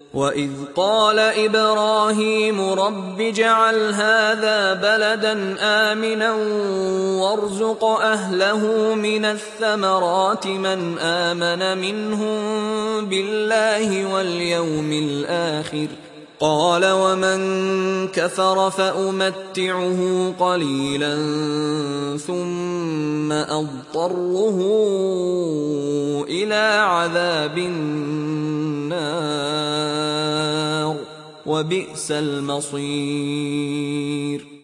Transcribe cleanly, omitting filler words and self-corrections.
وإذ قال إبراهيم رب اجعل هذا بلدا آمنا وارزق أهله من الثمرات من آمن منهم بالله واليوم الآخر قال ومن كفر فأمتعه قليلا ثم أضطره إلى عذاب النار وبئس المصير.